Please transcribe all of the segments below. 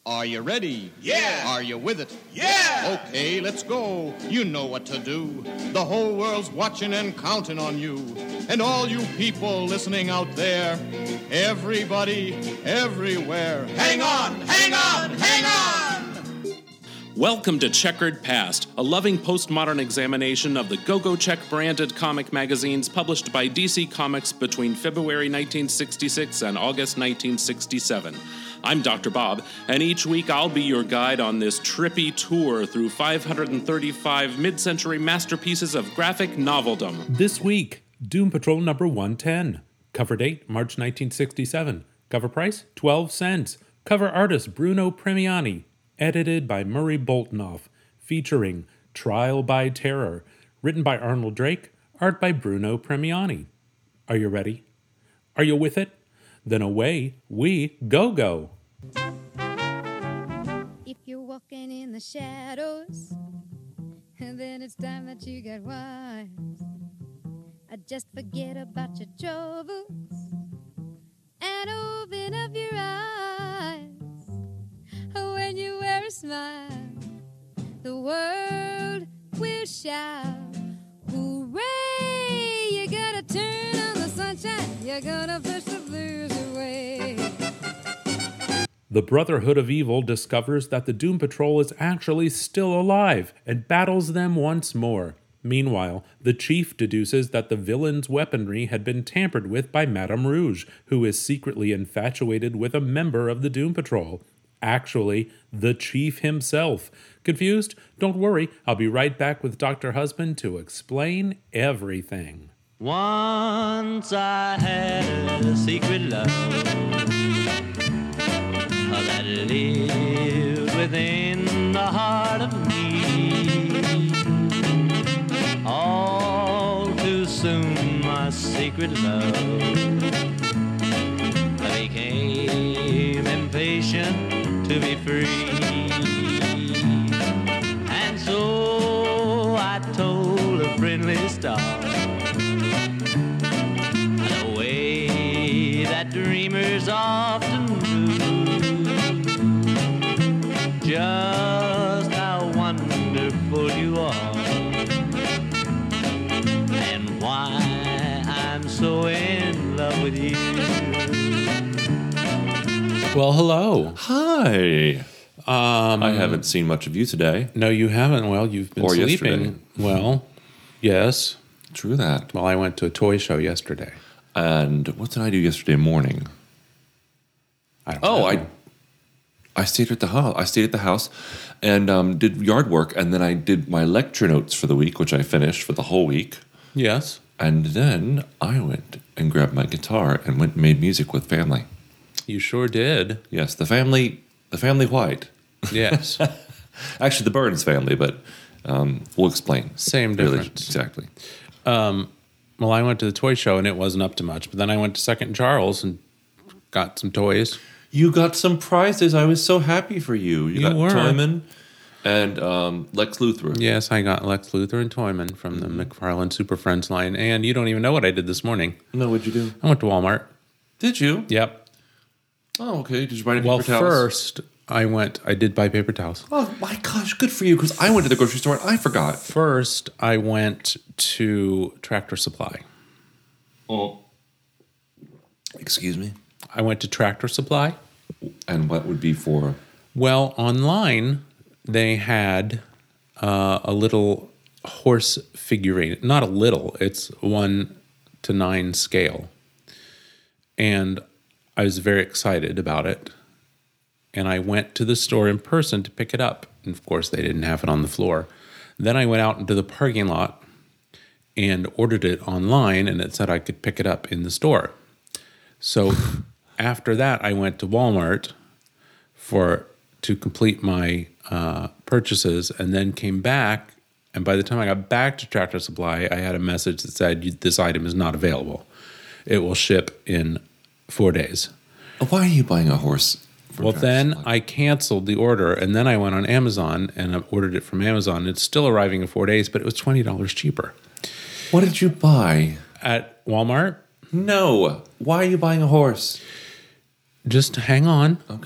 Are you ready? Yeah. Are you with it? Yeah. Okay, let's go. You know what to do. The whole world's watching and counting on you. And all you people listening out there, everybody, everywhere. Hang on, hang on, hang on! Welcome to Checkered Past, a loving postmodern examination of the Go-Go Check branded comic magazines published by DC Comics between February 1966 and August 1967. I'm Dr. Bob, and each week I'll be your guide on this trippy tour through 535 mid-century masterpieces of graphic noveldom. This week, Doom Patrol number 110. Cover date, March 1967. Cover price, 12 cents. Cover artist, Bruno Premiani. Edited by Murray Boltinoff. Featuring Trial by Terror. Written by Arnold Drake. Art by Bruno Premiani. Are you ready? Are you with it? Then away we go. If you're walking in the shadows, then it's time that you get wise. Just forget about your troubles and open up your eyes. When you wear a smile, the world will shout, hooray! You're gonna turn on the sunshine, you're gonna push the blues away. The Brotherhood of Evil discovers that the Doom Patrol is actually still alive and battles them once more. Meanwhile, the Chief deduces that the villain's weaponry had been tampered with by Madame Rouge, who is secretly infatuated with a member of the Doom Patrol. Actually, the Chief himself. Confused? Don't worry, I'll be right back with Dr. Husband to explain everything. Once I had a secret love that lived within the heart of me. All too soon my secret love became impatient to be free, and so I told a friendly star the way that dreamers often do, just how wonderful you are, and why I'm so in love with you. Well, hello. Hi. I haven't seen much of you today. No, you haven't. Well, you've been Or sleeping. yesterday. Well, yes. True that. Well, I went to a toy show yesterday. And what did I do yesterday morning? I don't know. I stayed at the house. I stayed at the house and did yard work, and then I did my lecture notes for the week, which I finished for the whole week. Yes. And then I went and grabbed my guitar and went and made music with family. You sure did. Yes, the family White. Yes. Actually, the Burns family, but we'll explain. Same difference. Exactly. Well, I went to the toy show and it wasn't up to much, but then I went to Second Charles and got some toys. You got some prizes. I was so happy for you. You got were. Toyman and Lex Luthor. Yes, I got Lex Luthor and Toyman from the McFarlane Super Friends line, and you don't even know what I did this morning. No, what'd you do? I went to Walmart. Did you? Yep. Oh, okay. Did you buy any Well, paper towels? first, I did buy paper towels. Oh, my gosh. Good for you, because I went to the grocery store and I forgot. First, I went to Tractor Supply. Oh. Excuse me? I went to Tractor Supply. And what would be for? Well, online, they had a little horse figurine. Not a little, it's 1 to 9 scale. And I was very excited about it. And I went to the store in person to pick it up. And of course, they didn't have it on the floor. Then I went out into the parking lot and ordered it online, and it said I could pick it up in the store. So after that, I went to Walmart to complete my purchases, and then came back. And by the time I got back to Tractor Supply, I had a message that said, this item is not available. It will ship in 4 days. Why are you buying a horse? Well, then I canceled the order, and then I went on Amazon and I ordered it from Amazon. It's still arriving in 4 days, but it was $20 cheaper. What did you buy? At Walmart? No. Why are you buying a horse? Just hang on. Okay.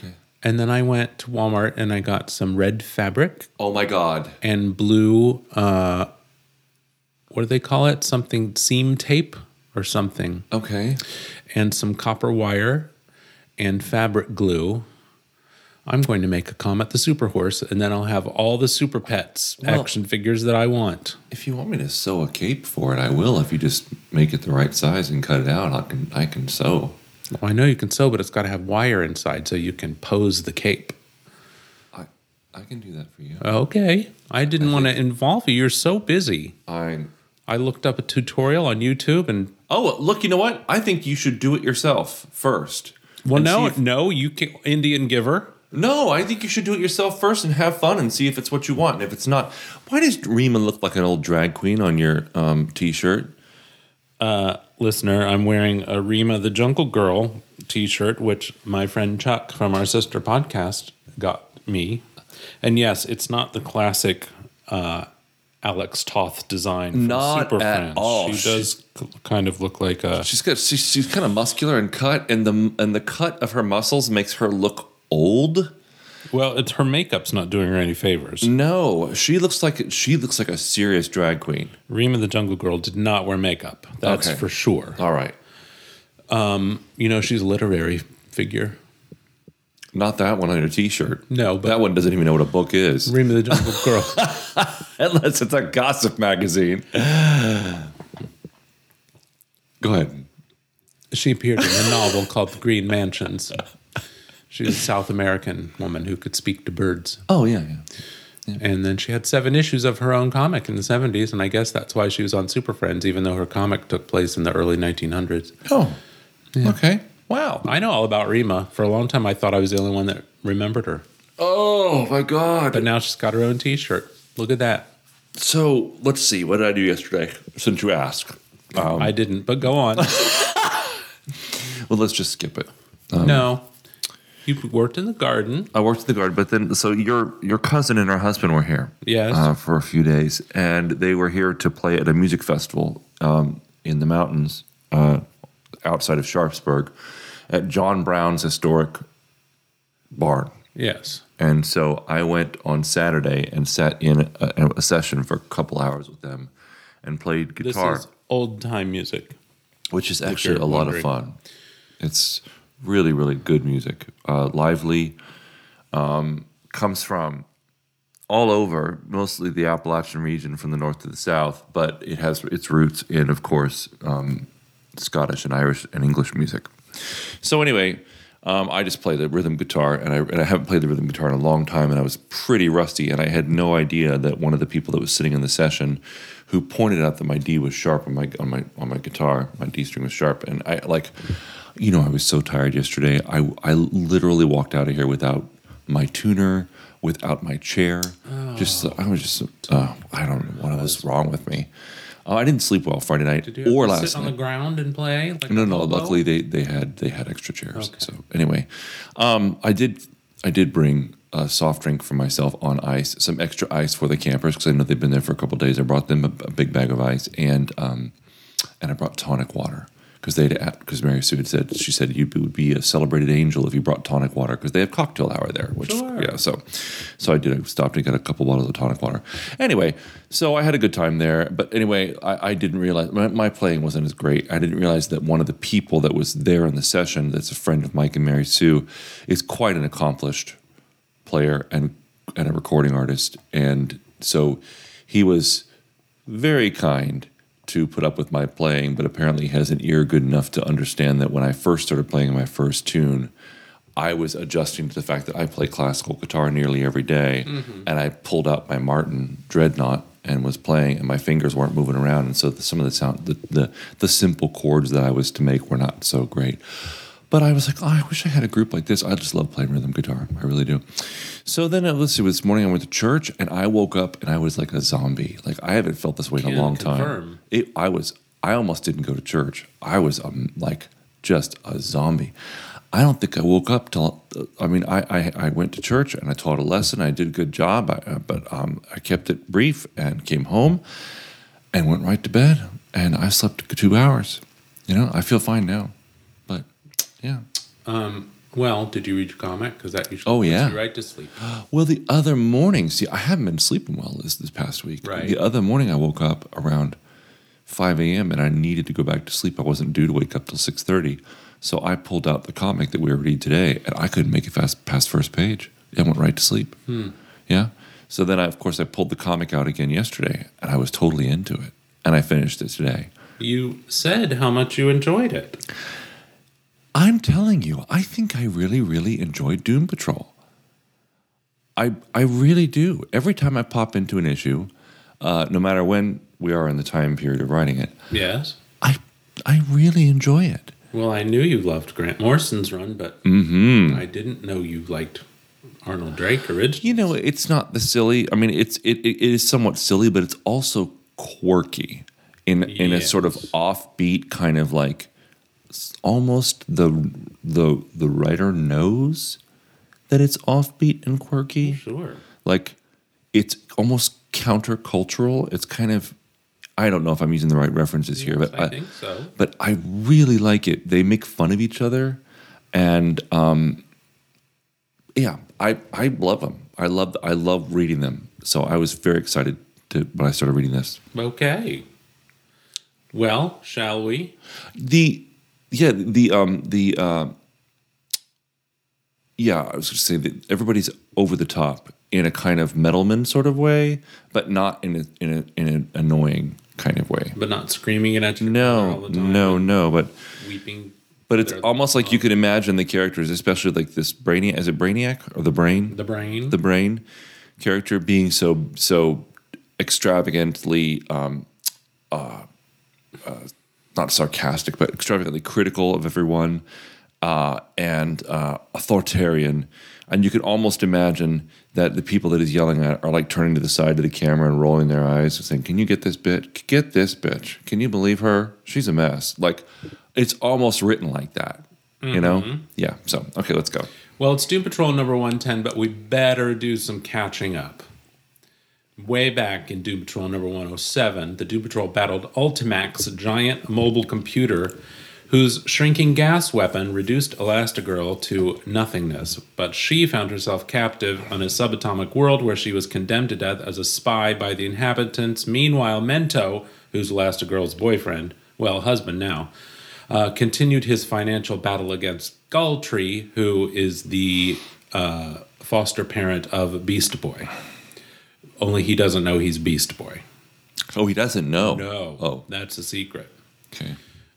And then I went to Walmart and I got some red fabric Oh my God. and blue, what do they call it? Something seam tape or something. Okay. And some copper wire and fabric glue. I'm going to make a Comet the Super Horse, and then I'll have all the Super Pets action figures that I want. If you want me to sew a cape for it, I will. If you just make it the right size and cut it out, I can sew. Well, I know you can sew, but it's got to have wire inside so you can pose the cape. I can do that for you. Okay. I didn't want to involve you. You're so busy. I looked up a tutorial on YouTube and... Oh, look, you know what? I think you should do it yourself first. Well, And no, you can... Indian giver. No, I think you should do it yourself first and have fun and see if it's what you want. And if it's not, why does Rima look like an old drag queen on your T-shirt? Listener, I'm wearing a Rima the Jungle Girl T-shirt, which my friend Chuck from our sister podcast got me. And yes, it's not the classic Alex Toth design from Not Super at Friends. all. She does kind of look like a... She's kind of muscular and cut, and the cut of her muscles makes her look old. Well, it's her makeup's not doing her any favors. No, she looks like a serious drag queen. Rima the Jungle Girl did not wear makeup. That's Okay. for sure. All right, You know, she's a literary figure. not that one on your T-shirt. No, but that one doesn't even know what a book is, Rima the Jungle Girl. unless it's a gossip magazine. Go ahead. She appeared in a novel called The Green Mansions. She's a South American woman who could speak to birds. Oh yeah. And then she had 7 issues of her own comic in the 70s, and I guess that's why she was on Super Friends, even though her comic took place in the early 1900s. Oh, okay. Wow. I know all about Rima. For a long time, I thought I was the only one that remembered her. Oh my God. But now she's got her own T-shirt. Look at that. So let's see. What did I do yesterday? Since you asked. I didn't, but go on. Well, let's just skip it. No. You worked in the garden. I worked in the garden, but then so your cousin and her husband were here, Yes. for a few days, and they were here to play at a music festival in the mountains outside of Sharpsburg at John Brown's historic barn. Yes. And so I went on Saturday and sat in a session for a couple hours with them and played guitar, This is old-time music. which is actually you're a lot wondering. of fun. It's really, really good music. Lively, comes from all over, mostly the Appalachian region from the north to the south, but it has its roots in, of course, Scottish and Irish and English music. So anyway, I just play the rhythm guitar, and I haven't played the rhythm guitar in a long time, and I was pretty rusty, and I had no idea that one of the people that was sitting in the session, who pointed out that my D was sharp on my guitar, my D string was sharp, and I was so tired yesterday. I literally walked out of here without my tuner, without my chair. I don't know what was wrong with me. I didn't sleep well Friday night Did you have or to last sit on night. the ground and play? Like No. a hobo? Luckily, they had extra chairs. Okay. So anyway, I did bring a soft drink for myself on ice, some extra ice for the campers because I know they've been there for a couple of days. I brought them a big bag of ice and I brought tonic water because Mary Sue said you would be a celebrated angel if you brought tonic water because they have cocktail hour there. Which Sure. yeah, so I did. I stopped and got a couple bottles of tonic water. Anyway, so I had a good time there. But anyway, I didn't realize my playing wasn't as great. I didn't realize that one of the people that was there in the session, that's a friend of Mike and Mary Sue, is quite an accomplished player and a recording artist. And so he was very kind to put up with my playing, but apparently has an ear good enough to understand that when I first started playing my first tune, I was adjusting to the fact that I play classical guitar nearly every day, and I pulled out my Martin Dreadnought and was playing, and my fingers weren't moving around, and so some of the sound, the simple chords that I was to make were not so great. But I was like, I wish I had a group like this. I just love playing rhythm guitar. I really do. So then this morning I went to church and I woke up and I was like a zombie. Like I haven't felt this way in a long time. I almost didn't go to church. I was like just a zombie. I don't think I woke up till, I went to church and I taught a lesson. I did a good job, but I kept it brief and came home and went right to bed. And I slept 2 hours. I feel fine now. Yeah. Well, did you read your comic? Because that usually puts you right to sleep. Well, the other morning, see, I haven't been sleeping well this past week. Right. The other morning, I woke up around 5 a.m. and I needed to go back to sleep. I wasn't due to wake up till 6:30. So I pulled out the comic that we were reading today, and I couldn't make it past first page. I went right to sleep. Yeah. So then, of course, I pulled the comic out again yesterday, and I was totally into it. And I finished it today. You said how much you enjoyed it. I'm telling you, I think I really, really enjoyed Doom Patrol. I really do. Every time I pop into an issue, no matter when we are in the time period of writing it, Yes. I really enjoy it. Well, I knew you loved Grant Morrison's run, but I didn't know you liked Arnold Drake originally. You know, it's not the silly. I mean, it is somewhat silly, but it's also quirky in a sort of offbeat kind of like almost the writer knows that it's offbeat and quirky. Sure. Like it's almost countercultural. It's kind of, I don't know if I'm using the right references here, but I think so. But I really like it. They make fun of each other, and yeah, I love them. I love reading them. So I was very excited when I started reading this. Okay. Well, shall we? I was going to say that everybody's over the top in a kind of Metalman sort of way, but not in an annoying kind of way. But not screaming it at you all the time. No, but Weeping. but it's almost like you could imagine the characters, especially like this Brainiac. Is it Brainiac or the Brain? The Brain. The Brain character being so extravagantly not sarcastic, but extravagantly critical of everyone and authoritarian. And you could almost imagine that the people that he's yelling at are like turning to the side of the camera and rolling their eyes and saying, "Can you get this bitch? Get this bitch. Can you believe her? She's a mess." Like, it's almost written like that, you know? Yeah. So, okay, let's go. Well, it's Doom Patrol number 110, but we better do some catching up. Way back in Doom Patrol number 107, the Doom Patrol battled Ultimax, a giant mobile computer whose shrinking gas weapon reduced Elastigirl to nothingness, but she found herself captive on a subatomic world where she was condemned to death as a spy by the inhabitants. Meanwhile, Mento, who's Elastigirl's boyfriend, well, husband now, continued his financial battle against Gulltree, who is the foster parent of Beast Boy. Only he doesn't know he's Beast Boy. Oh, he doesn't know? No. Oh. That's a secret. Okay.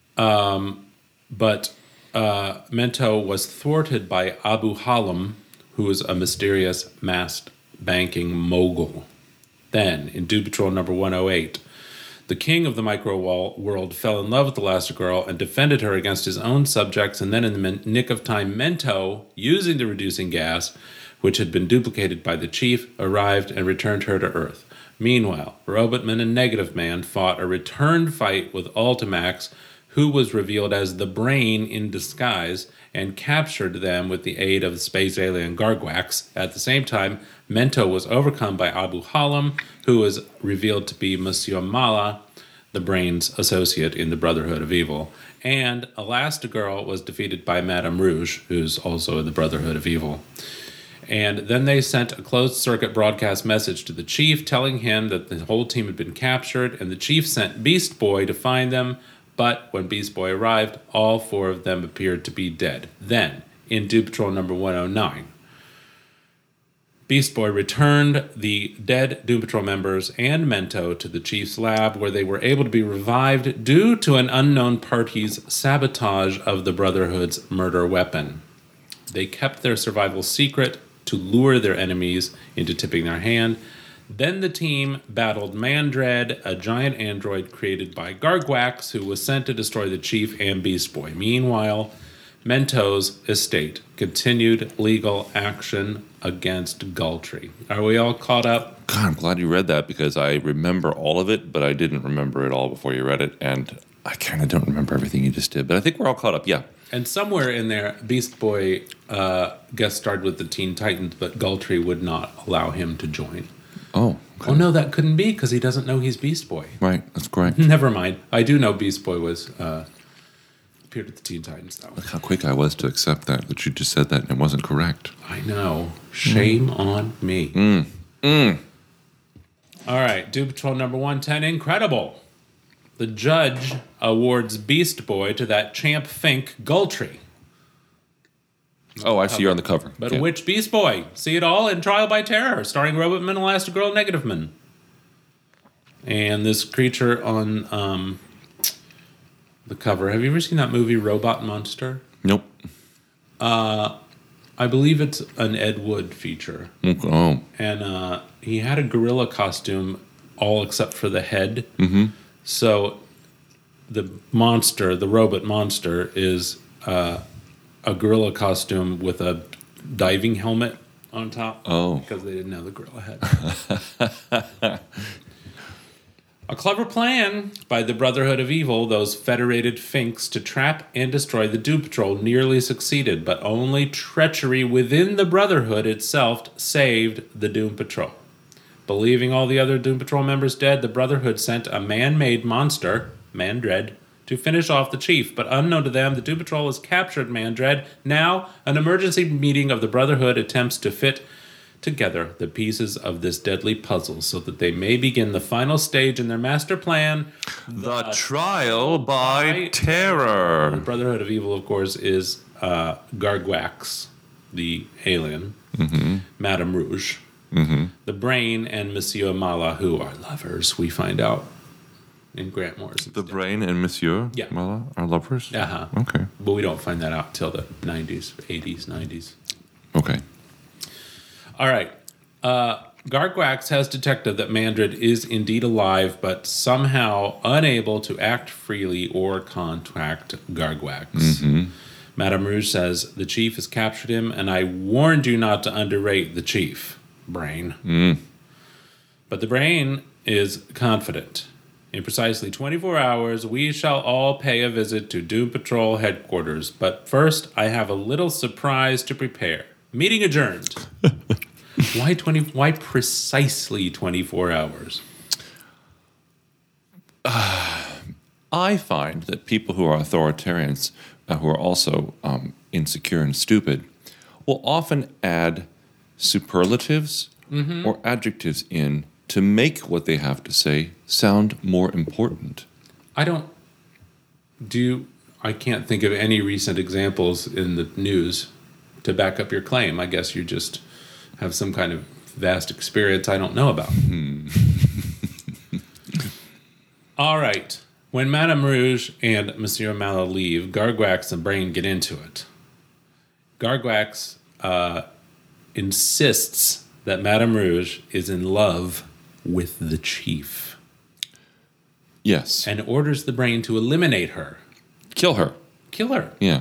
But Mento was thwarted by Abu Halim, who is a mysterious masked banking mogul. Then, in Doom Patrol number 108, the king of the micro world fell in love with Elastigirl and defended her against his own subjects, and then in the nick of time, Mento, using the reducing gas, which had been duplicated by the chief, arrived and returned her to Earth. Meanwhile, Robotman and Negative Man fought a return fight with Ultimax, who was revealed as the Brain in disguise, and captured them with the aid of the space alien Gargwax. At the same time, Mento was overcome by Abu Halim, who was revealed to be Monsieur Mala, the Brain's associate in the Brotherhood of Evil. And Elastigirl was defeated by Madame Rouge, who's also in the Brotherhood of Evil. And then they sent a closed-circuit broadcast message to the chief telling him that the whole team had been captured, and the chief sent Beast Boy to find them, but when Beast Boy arrived, all four of them appeared to be dead. Then, in Doom Patrol number 109, Beast Boy returned the dead Doom Patrol members and Mento to the chief's lab, where they were able to be revived due to an unknown party's sabotage of the Brotherhood's murder weapon. They kept their survival secret to lure their enemies into tipping their hand. Then the team battled Mandred, a giant android created by Gargwax, who was sent to destroy the chief and Beast Boy. Meanwhile, Mento's estate continued legal action against Gulltree. Are we all caught up? God, I'm glad you read that because I remember all of it, but I didn't remember it all before you read it, and I kind of don't remember everything you just did, but I think we're all caught up, yeah. And somewhere in there, Beast Boy guest starred with the Teen Titans, but Gulltree would not allow him to join. Oh. Okay. Oh, no, that couldn't be because he doesn't know he's Beast Boy. Right, that's correct. Never mind. I do know Beast Boy was appeared at the Teen Titans, though. Look how quick I was to accept that you just said that and it wasn't correct. I know. Shame on me. All right, Doom Patrol number 110, Incredible. The judge awards Beast Boy to that champ Fink Gultry. Oh, I see you're on the cover. But Okay. which Beast Boy? See it all in Trial by Terror, starring Robotman, Elastigirl, Negative Man. And this creature on the cover. Have you ever seen that movie, Robot Monster? Nope. I believe it's an Ed Wood feature. Oh. And he had a gorilla costume, all except for the head. Mm-hmm. So the monster, the robot monster, is a gorilla costume with a diving helmet on top. Oh. Because they didn't have the gorilla head. A clever plan by the Brotherhood of Evil, those federated Finks, to trap and destroy the Doom Patrol nearly succeeded, but only treachery within the Brotherhood itself saved the Doom Patrol. Believing all the other Doom Patrol members dead, the Brotherhood sent a man-made monster, Mandread, to finish off the chief, but unknown to them, the Doom Patrol has captured Mandread. Now, an emergency meeting of the Brotherhood attempts to fit together the pieces of this deadly puzzle so that they may begin the final stage in their master plan. The Trial by The Terror. Brotherhood of Evil, of course, is Gargwax, the alien, Madame Rouge, the Brain, and Monsieur Mala, who are lovers, we find out in Grant Morrison's The death. Brain and Monsieur Yeah. Mala are lovers? Uh-huh. Okay. But we don't find that out till the 90s, 80s, 90s. Okay. All right. Gargwax has detected that Mandred is indeed alive, but somehow unable to act freely or contact Gargwax. Madame Rouge says, the chief has captured him, and I warned you not to underrate the chief, Brain. But the Brain is confident. In precisely 24 hours, we shall all pay a visit to Doom Patrol headquarters. But first, I have a little surprise to prepare. Meeting adjourned. Why precisely 24 hours? I find that people who are authoritarians, who are also insecure and stupid, will often add superlatives or adjectives in to make what they have to say sound more important. I can't think of any recent examples in the news to back up your claim. I guess you just have some kind of vast experience I don't know about. All right. When Madame Rouge and Monsieur Mala leave, Gargwax and Brain get into it. Gargwax insists that Madame Rouge is in love with the chief Yes. and orders the Brain to eliminate her. Kill her. Kill her. Yeah.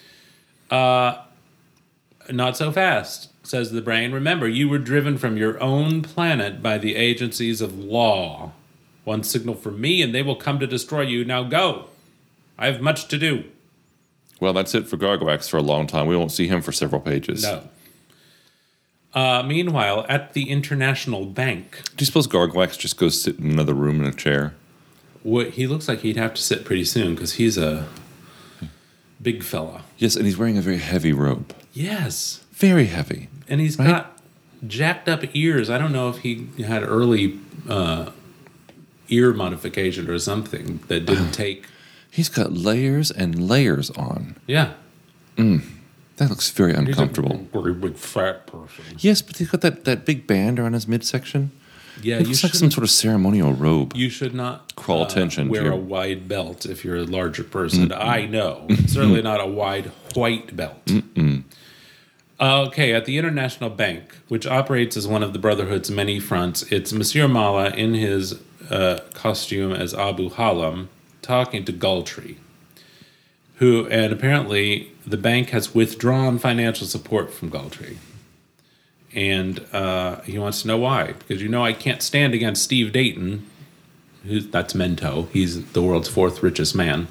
Not so fast, says the Brain. Remember, you were driven from your own planet by the agencies of law. One signal from me and they will come to destroy you. Now go. I have much to do. Well, that's it for Gargwax for a long time. We won't see him for several pages. No. Meanwhile, at the International Bank, Do you suppose Gargwax just goes sit in another room in a chair? he looks like he'd have to sit pretty soon because he's a big fella. Yes, and he's wearing a very heavy robe. Yes. Very heavy. And he's Right? got jacked up ears. I don't know if he had early ear modification or something that didn't take. He's got layers and layers on. Yeah. That looks very He's uncomfortable. a very big fat person. Yes, but he's got that big band around his midsection. Yeah, It you looks like should, some sort of ceremonial robe. you should not Crawl attention to wear your- a wide belt if you're a larger person. I know. Certainly not a wide white belt. Okay, at the International Bank, which operates as one of the Brotherhood's many fronts, it's Monsieur Mala in his costume as Abu Halam talking to Gultry, and apparently the bank has withdrawn financial support from Gultry. And he wants to know why. Because I can't stand against Steve Dayton. That's Mento. He's the world's fourth richest man.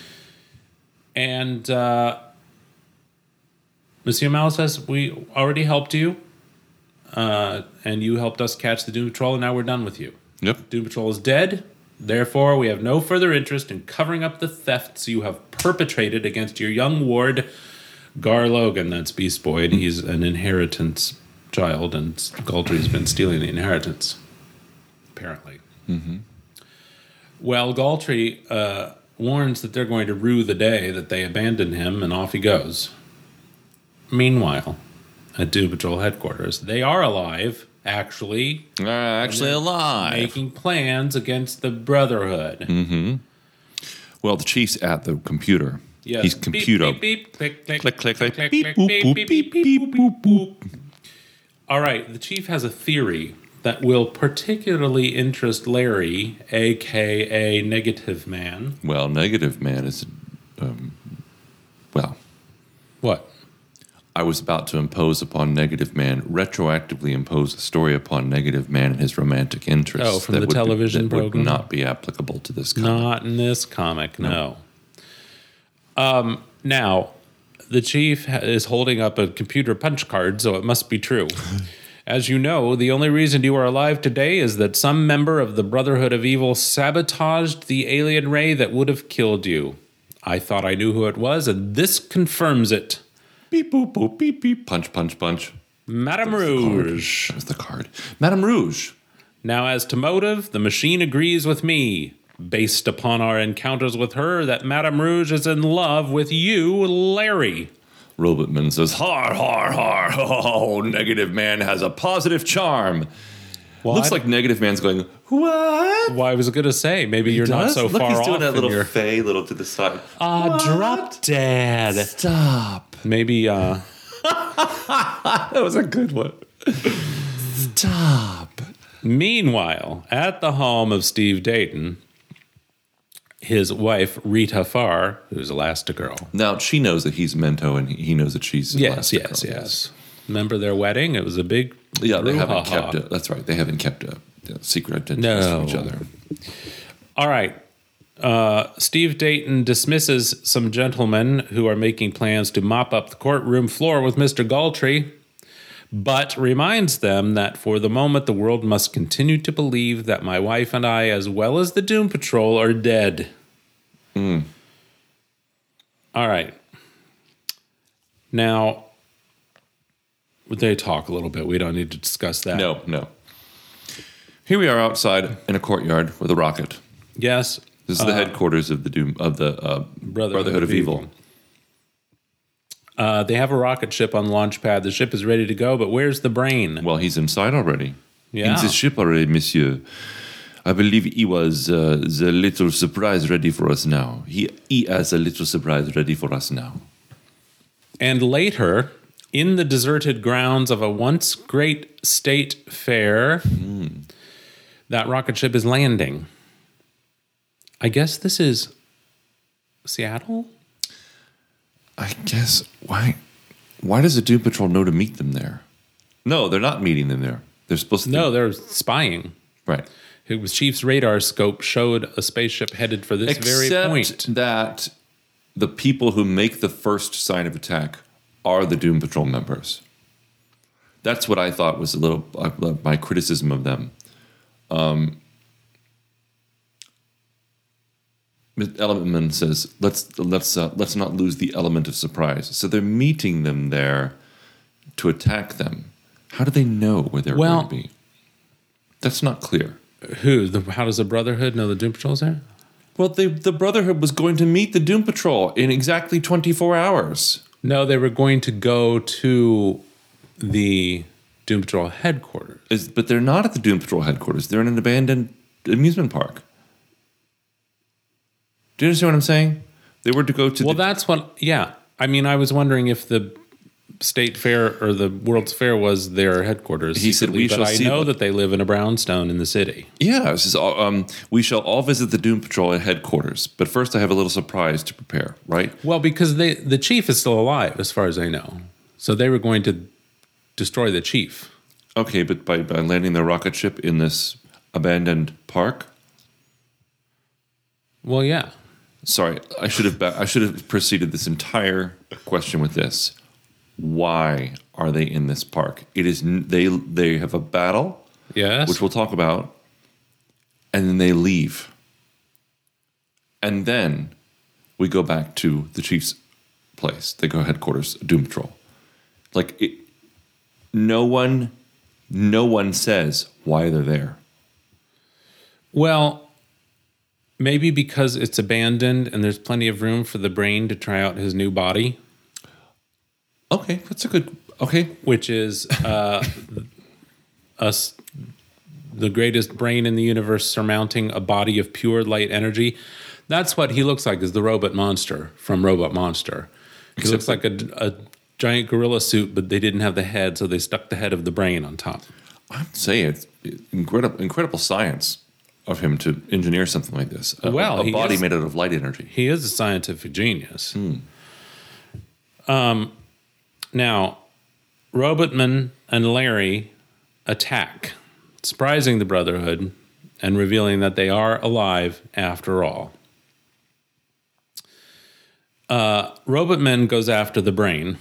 And Monsieur Mala says, we already helped you. And you helped us catch the Doom Patrol, and now we're done with you. Yep. Doom Patrol is dead. Therefore, we have no further interest in covering up the thefts you have perpetrated against your young ward, Gar Logan. That's Beast Boy, and he's an inheritance child, and Galtry's been stealing the inheritance, apparently. Mm-hmm. Well, Galtry warns that they're going to rue the day that they abandon him, and off he goes. Meanwhile, at Doom Patrol headquarters, they are alive, actually. Actually alive. Making plans against the Brotherhood. Mm-hmm. Well, the chief's at the computer. Yes. He's computer. Beep, beep, beep, click, Click, click, click. click, Beep, click, boop, beep, boop, beep, beep, beep, beep, boop, boop. All right, the chief has a theory that will particularly interest Larry, a.k.a. Negative Man. Well, Negative Man is... well, What? I was about to impose upon Negative Man, retroactively impose a story upon Negative Man and his romantic interests. Oh, from the television that program? would not be applicable to this comic. Not in this comic, no. Now, the chief is holding up a computer punch card, so it must be true. As you know, the only reason you are alive today is that some member of the Brotherhood of Evil sabotaged the alien ray that would have killed you. I thought I knew who it was, and this confirms it. Beep, boop, boop, beep, beep. Punch, punch, punch. Madame Rouge. That was the card. Madame Rouge. Now, as to motive, the machine agrees with me, based upon our encounters with her, that Madame Rouge is in love with you, Larry. Robotman says, har, har, har. Oh, Negative Man has a positive charm. Well, Looks like Negative Man's going, what? Well, I was going to say, maybe you're not so Look, far he's off. doing that in little your- fey little to the side. drop dead. Stop. Maybe, That was a good one. Stop. Meanwhile, at the home of Steve Dayton, his wife, Rita Farr, who's Elastigirl. Now, she knows that he's Mento and he knows that she's Elastigirl. Yes. Remember their wedding? It was a big Yeah, they haven't brouhaha. kept it. That's right. They haven't kept a secret identity No. from each other. All right. Steve Dayton dismisses some gentlemen who are making plans to mop up the courtroom floor with Mr. Galtry, but reminds them that for the moment the world must continue to believe that my wife and I, as well as the Doom Patrol, are dead. All right. Now, they talk a little bit. We don't need to discuss that. No. Here we are outside in a courtyard with a rocket. Yes. This is the headquarters of the Brotherhood of Evil. They have a rocket ship on the launch pad. The ship is ready to go, but where's the brain? Well, he's inside already. Yeah. In the ship already, monsieur. I believe he was the little surprise ready for us now. He has a little surprise ready for us now. And later, in the deserted grounds of a once great state fair, that rocket ship is landing. I guess this is Seattle? I guess, why does the Doom Patrol know to meet them there? No, they're not meeting them there. They're supposed to. No, they're spying. Right. It was Chief's radar scope showed a spaceship headed for this very point. Except that the people who make the first sign of attack are the Doom Patrol members. That's what I thought was a little my criticism of them. Elementman says, "Let's not lose the element of surprise." So they're meeting them there to attack them. How do they know where they're going to be? That's not clear. How does the Brotherhood know the Doom Patrol's there? Well, the Brotherhood was going to meet the Doom Patrol in exactly 24 hours. No, they were going to go to the Doom Patrol headquarters. But they're not at the Doom Patrol headquarters. They're in an abandoned amusement park. Do you understand what I'm saying? They were to go to that's what, yeah. I mean, I was wondering if the State Fair or the World's Fair was their headquarters. He said, secretly, but I know that they live in a brownstone in the city. Yeah, it says, we shall all visit the Doom Patrol at headquarters. But first I have a little surprise to prepare, right? Well, because the chief is still alive, as far as I know. So they were going to destroy the chief. Okay, but by landing their rocket ship in this abandoned park? Well, yeah. Sorry, I should have preceded this entire question with this. Why are they in this park? It is they have a battle, Yes. which we'll talk about, and then they leave. And then we go back to the Chief's place. They go headquarters, Doom Patrol. Like, no one says why they're there. Well, maybe because it's abandoned and there's plenty of room for the brain to try out his new body. Okay, that's a good... Okay. Which is the greatest brain in the universe surmounting a body of pure light energy. That's what he looks like, is the robot monster from Robot Monster. He looks like a giant gorilla suit, but they didn't have the head, so they stuck the head of the brain on top. I'd say it's incredible science of him to engineer something like this. A body made out of light energy. He is a scientific genius. Now, Robotman and Larry attack, surprising the Brotherhood and revealing that they are alive after all. Robotman goes after the brain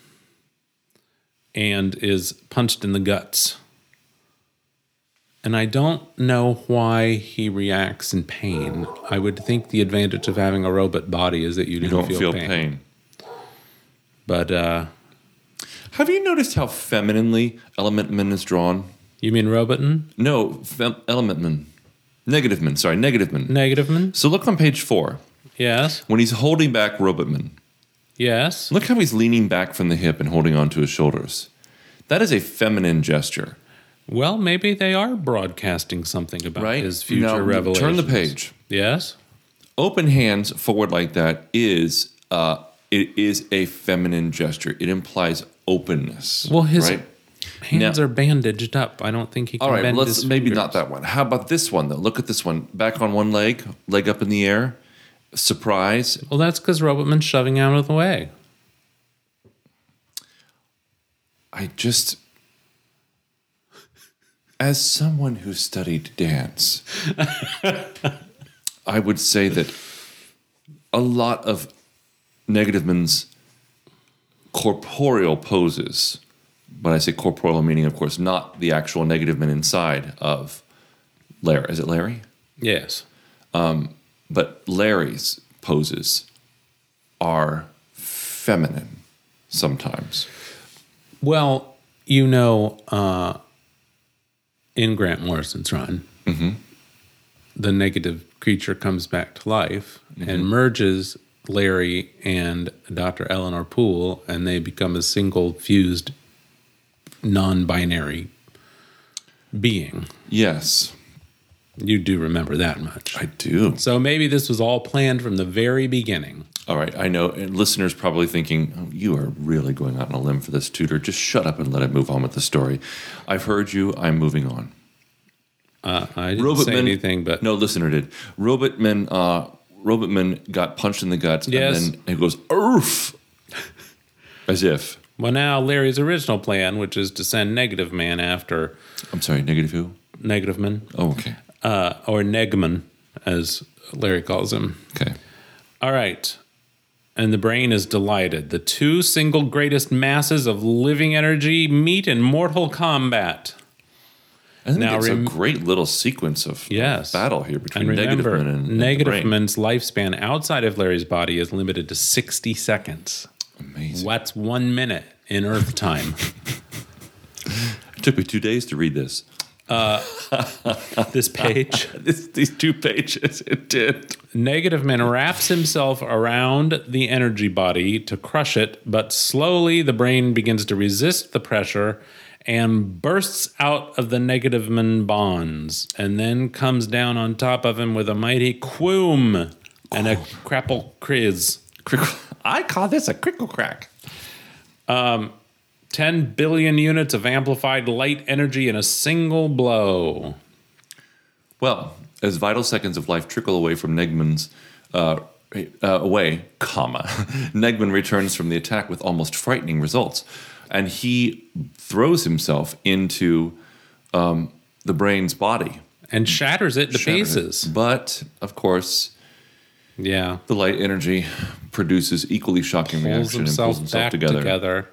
and is punched in the guts. And I don't know why he reacts in pain. I would think the advantage of having a robot body is that you don't feel pain. But have you noticed how femininely Elementman is drawn? You mean Robotman? No, Elementman. Negativeman. Sorry, Negativeman. Negativeman? So look on page 4. Yes. When he's holding back Robotman. Yes. Look how he's leaning back from the hip and holding onto his shoulders. That is a feminine gesture. Well, maybe they are broadcasting something about his future revelations. Turn the page. Yes. Open hands forward like that is a feminine gesture. It implies openness. Well, his hands are bandaged up. I don't think he can bend his fingers. Maybe not that one. How about this one, though? Look at this one. Back on one leg up in the air. Surprise. Well, that's because Robotman's shoving out of the way. As someone who studied dance, I would say that a lot of Negativeman's corporeal poses, when I say corporeal, meaning, of course, not the actual Negativeman inside of Larry. Is it Larry? Yes. But Larry's poses are feminine sometimes. Well, in Grant Morrison's run, the negative creature comes back to life and merges Larry and Dr. Eleanor Poole, and they become a single fused non-binary being. Yes. You do remember that much. I do. So maybe this was all planned from the very beginning. All right, I know. And listeners probably thinking, oh, you are really going out on a limb for this, Tudor. Just shut up and let it move on with the story. I've heard you. I'm moving on. I didn't say anything, but... No, listener did. Robotman got punched in the guts, yes. And then it goes, "Urf!" As if. Well, now Larry's original plan, which is to send Negative Man after... I'm sorry, Negative who? Negativeman. Oh, okay. Or Negman, as Larry calls him. Okay. All right. And the brain is delighted. The two single greatest masses of living energy meet in mortal combat. I think it's a great little sequence of battle here between Negativeman and Negativeman's lifespan outside of Larry's body is limited to 60 seconds. Amazing. What's 1 minute in Earth time? It took me 2 days to read this. This page? These 2 pages, it did. Negativeman wraps himself around the energy body to crush it, but slowly the brain begins to resist the pressure and bursts out of the Negativeman bonds, and then comes down on top of him with a mighty quoom and a crapple criz. I call this a crickle crack. 10 billion units of amplified light energy in a single blow. Well, as vital seconds of life trickle away from Negman's Negman returns from the attack with almost frightening results. And he throws himself into the brain's body. And shatters it to pieces. But, of course, the light energy produces equally shocking reaction and pulls himself together.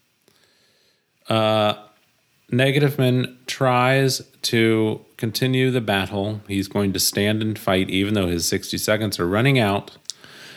Negativeman tries to continue the battle. He's going to stand and fight even though his 60 seconds are running out.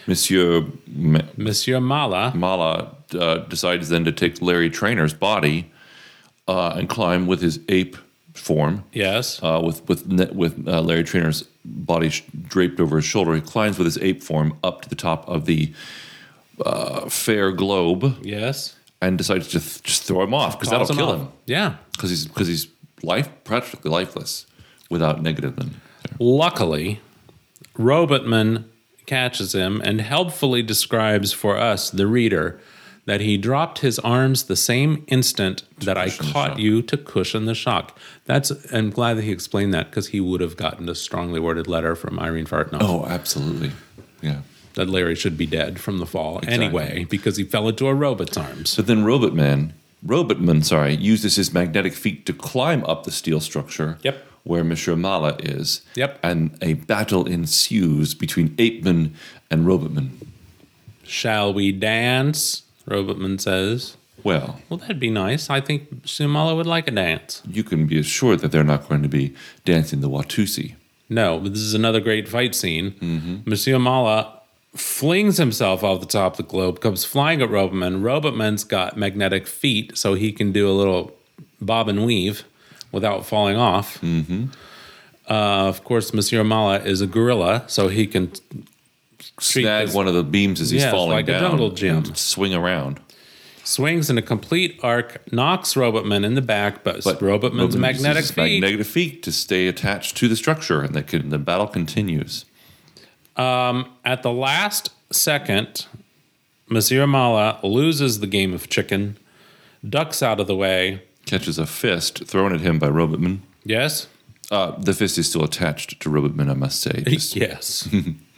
Monsieur Mala. Mala decides then to take Larry Trainor's body and climb with his ape form. Yes. With Larry Trainor's body draped over his shoulder, he climbs with his ape form up to the top of the fair globe. Yes. And decides to just throw him off because that'll kill him. Yeah. Because he's practically lifeless without Negativman. Luckily, Robotman catches him and helpfully describes for us, the reader, that he dropped his arms the same instant that I caught you to cushion the shock. I'm glad that he explained that, because he would have gotten a strongly worded letter from Irene Fartnoff. Oh, absolutely. Yeah. That Larry should be dead from the fall anyway, because he fell into a robot's arms. But then Robotman, uses his magnetic feet to climb up the steel structure. Yep. Where Monsieur Mala is. Yep. And a battle ensues between Apeman and Robotman. Shall we dance? Robotman says. Well, that'd be nice. I think Sumala would like a dance. You can be assured that they're not going to be dancing the Watusi. No, but this is another great fight scene. Mm-hmm. Monsieur Mala flings himself off the top of the globe, comes flying at Robotman. Robotman's got magnetic feet, so he can do a little bob and weave without falling off. Mm-hmm. Of course, Monsieur Mala is a gorilla, so he can snag one of the beams as he's falling like down. A jungle gym. And swing around. Swings in a complete arc, knocks Robotman in the back, but Robotman's magnetic feet to stay attached to the structure, and the battle continues. At the last second, Monsieur Mala loses the game of chicken, ducks out of the way, catches a fist thrown at him by Robotman. Yes. The fist is still attached to Robotman, I must say. Yes.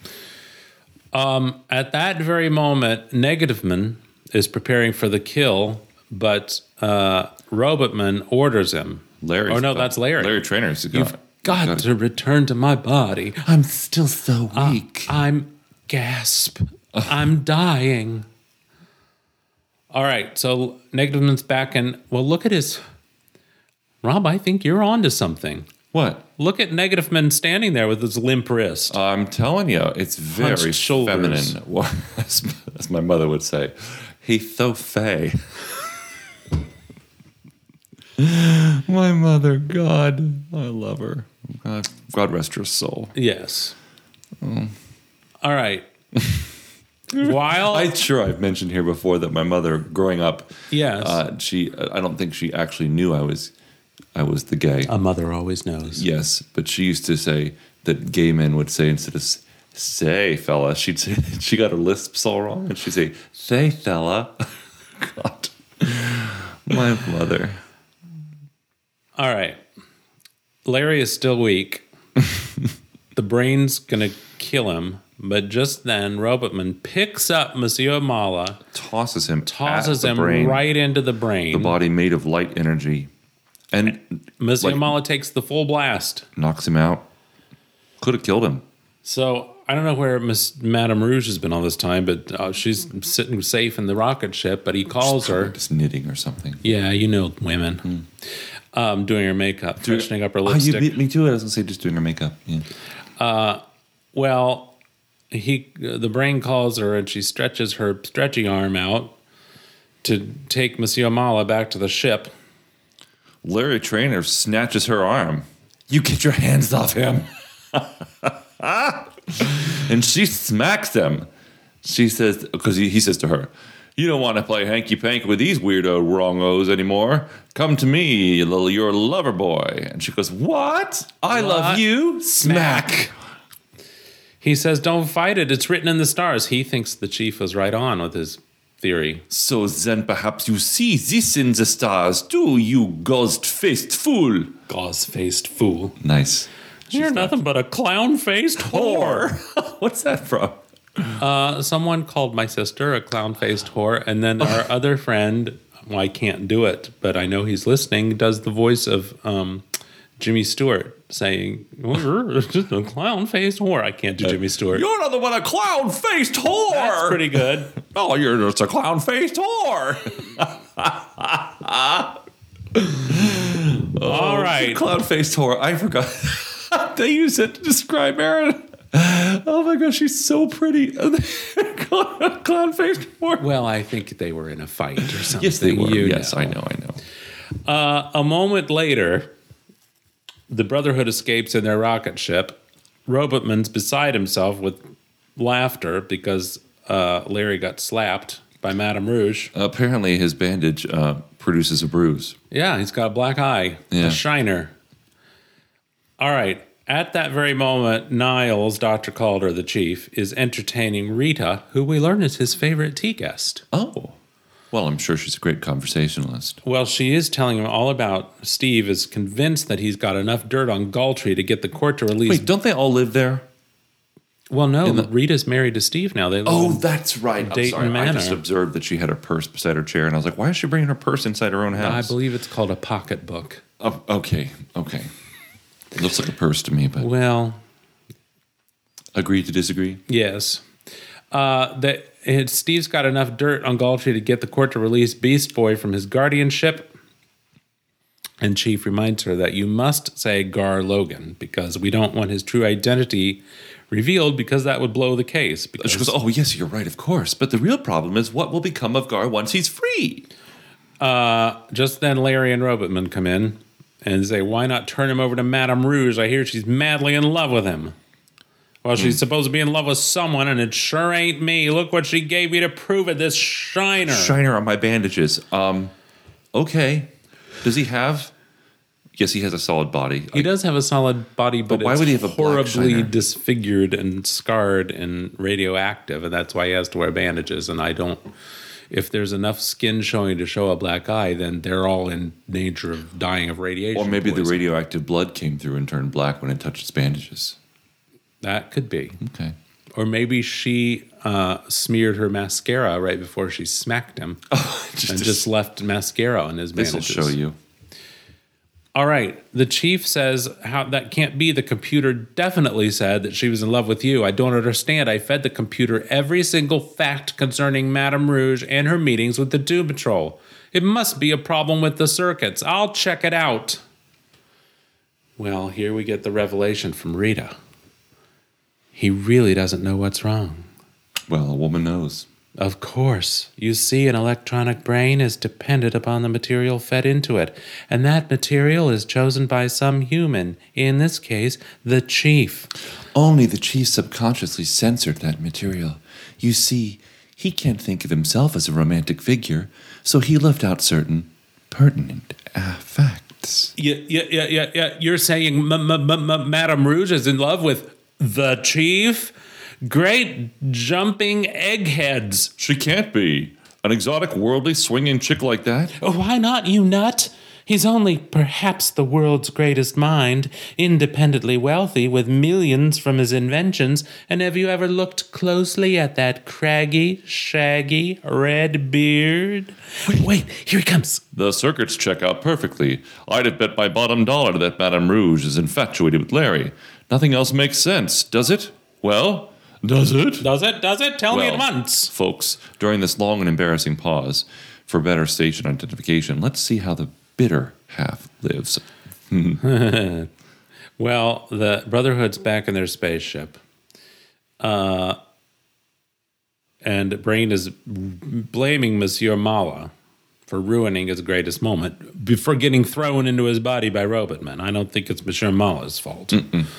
At that very moment, Negativman is preparing for the kill, but Robotman orders him. That's Larry. Larry Trainor's You've got to return to my body. I'm still so weak. I'm dying. All right, so Negativman's back, and look at his... Rob, I think you're onto something. What? Look at Negativman standing there with his limp wrist. I'm telling you, it's very feminine, as my mother would say. He's so fey. My mother, God, I love her. God rest her soul. Yes. All right. While I'm sure I've mentioned here before that my mother, growing up, yes, I don't think she actually knew I was the gay. A mother always knows. Yes, but she used to say that gay men would say, instead of "say fella," she'd say, she got her lisps all wrong, and she'd say "say fella." God, my mother. All right, Larry is still weak. The brain's gonna kill him. But just then, Robotman picks up Monsieur Mala, tosses him brain, right into the brain. The body made of light energy. And Monsieur Mala takes the full blast. Knocks him out. Could have killed him. So, I don't know where Madame Rouge has been all this time, but she's sitting safe in the rocket ship, but he calls her. Just knitting or something. Yeah, you know women. Doing her makeup, freshening up her lipstick. You beat me to it. I was going to say just doing her makeup. Yeah. The brain calls her, and she stretches her stretchy arm out to take Monsieur Mala back to the ship. Larry Trainor snatches her arm. You get your hands off him. And she smacks him. She says, because he says to her, "You don't want to play hanky-panky with these weirdo wrongos anymore. Come to me, your lover boy." And she goes, "What? I love you." Smack. He says, "Don't fight it. It's written in the stars." He thinks the chief was right on with his theory. "So then perhaps you see this in the stars too, you ghost-faced fool." Gauze-faced fool. Nice. You're nothing but a clown-faced whore. What's that from? Someone called my sister a clown-faced whore, and then our other friend, I can't do it, but I know he's listening, does the voice of Jimmy Stewart saying, "You're just a clown-faced whore." I can't do Jimmy Stewart. "You're nothing but a clown-faced whore." That's pretty good. "Oh, you're just a clown-faced whore." All right. Clown-faced whore. I forgot. They use it to describe Erin. Oh my gosh, she's so pretty. clown-faced for? Well, I think they were in a fight or something. Yes, they were. Yes, know. I know. A moment later, the Brotherhood escapes in their rocket ship. Robotman's beside himself with laughter because Larry got slapped by Madame Rouge. Apparently, his bandage produces a bruise. Yeah, he's got a black eye, Yeah. a shiner. All right. At that very moment, Niles, Dr. Calder, the chief, is entertaining Rita, who we learn is his favorite tea guest. Oh. Well, I'm sure she's a great conversationalist. Well, she is telling him all about Steve is convinced that he's got enough dirt on Galtree to get the court to release. Wait, don't they all live there? Well, no, Rita's married to Steve now. They live Oh, in that's right. I'm Dayton sorry. I Manor. just observed that she had her purse beside her chair, and I was like, why is she bringing her purse inside her own I house? believe it's called a pocketbook. Oh, okay. It looks like a purse to me, but Well, agree to disagree? yes. Steve's got enough dirt on Galtree to get the court to release Beast Boy from his guardianship. And Chief reminds her that you must say Gar Logan because we don't want his true identity revealed because that would blow the case. Because She goes, oh, yes, you're right, of course. But the real problem is what will become of Gar once he's free? just then Larry and Robotman come in and say, why not turn him over to Madame Rouge? I hear she's madly in love with him. Well, she's supposed to be in love with someone, and it sure ain't me. Look what she gave me to prove it, this shiner. Shiner on my bandages. Okay. Does he have... Yes, he has a solid body. He does have a solid body, but why it's would he have a black horribly shiner? disfigured and scarred and radioactive, and that's why he has to wear bandages. And I don't... If there's enough skin showing to show a black eye, then they're all in danger of dying of radiation Or maybe the poisoning. radioactive blood came through and turned black when it touched his bandages. That could be. Okay. Or maybe she smeared her mascara right before she smacked him and just left mascara on his This bandages. will show you. All right. The chief says, how that can't be. The computer definitely said that she was in love with you. I don't understand. I fed the computer every single fact concerning Madame Rouge and her meetings with the Doom Patrol. It must be a problem with the circuits. I'll check it out. Well, here we get the revelation from Rita. He really doesn't know what's wrong. Well, a woman knows. Of course. You see, an electronic brain is dependent upon the material fed into it, and that material is chosen by some human, in this case, the chief. Only the chief subconsciously censored that material. You see, he can't think of himself as a romantic figure, so he left out certain pertinent facts. Yeah. You're saying Madame Rouge is in love with the chief? Great jumping eggheads. She can't be. An exotic, worldly, swinging chick like that? Why not, you nut? He's only perhaps the world's greatest mind, independently wealthy, with millions from his inventions. And have you ever looked closely at that craggy, shaggy, red beard? Wait, here he comes. The circuits check out perfectly. I'd have bet my bottom dollar that Madame Rouge is infatuated with Larry. Nothing else makes sense, does it? Well, does it? Does it? Tell me Well, at once. Folks, during this long and embarrassing pause for better station identification, let's see how the bitter half lives. Well, the Brotherhood's back in their spaceship. And Brain is blaming Monsieur Mala for ruining his greatest moment before getting thrown into his body by Robotman. I don't think it's Monsieur Mala's fault.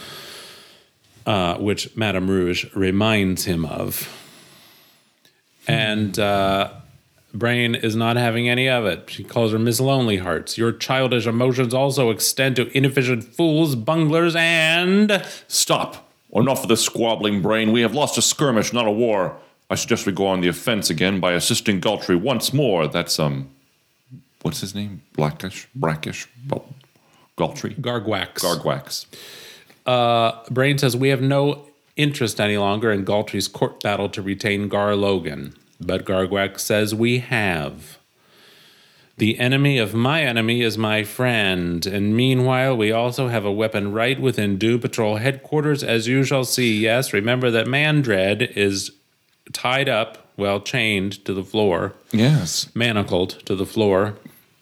Which Madame Rouge reminds him of. And Brain is not having any of it. She calls her Miss Lonely Hearts. Your childish emotions also extend to inefficient fools, bunglers, and... Stop. Enough of this squabbling, Brain. We have lost a skirmish, not a war. I suggest we go on the offense again by assisting Galtree once more. That's, what's his name? Brackish? Galtree? Gargwax. Gargwax. Brain says, we have no interest any longer in Galtree's court battle to retain Gar Logan. But Gargwax says we have. The enemy of my enemy is my friend. And meanwhile, we also have a weapon right within Doom Patrol headquarters, as you shall see. Yes, remember that Mandred is tied up, chained to the floor. Yes. Manacled to the floor.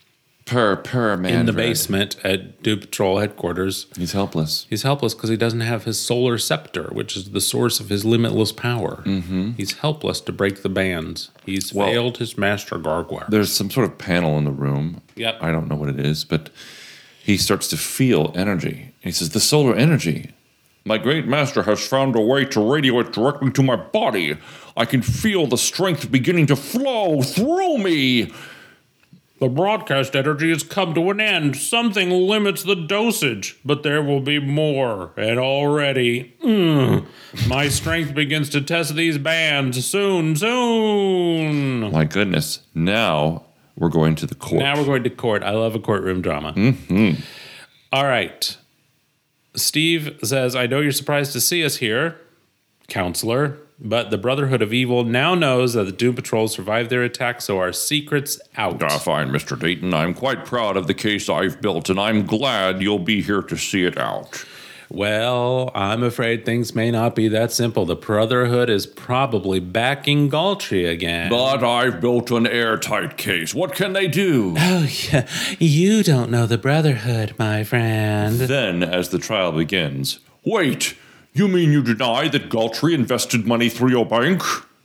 Man in the basement at Doom Patrol headquarters. He's helpless. He's helpless because he doesn't have his solar scepter, which is the source of his limitless power. Mm-hmm. He's helpless to break the bands. He's failed his master Gargoyle. There's some sort of panel in the room. Yep. I don't know what it is, but he starts to feel energy. He says, the solar energy. My great master has found a way to radio it directly to my body. I can feel the strength beginning to flow through me. The broadcast energy has come to an end. Something limits the dosage, but there will be more. And already, my strength begins to test these bands soon. My goodness. Now we're going to the court. Now we're going to court. I love a courtroom drama. Mm-hmm. All right. Steve says, I know you're surprised to see us here, counselor, but the Brotherhood of Evil now knows that the Doom Patrol survived their attack, so our secret's out. Fine, Mr. Dayton. I'm quite proud of the case I've built, and I'm glad you'll be here to see it out. Well, I'm afraid things may not be that simple. The Brotherhood is probably backing Galtrey again. But I've built an airtight case. What can they do? Oh, yeah. You don't know the Brotherhood, my friend. Then, as the trial begins, wait, you mean you deny that Galtrey invested money through your bank?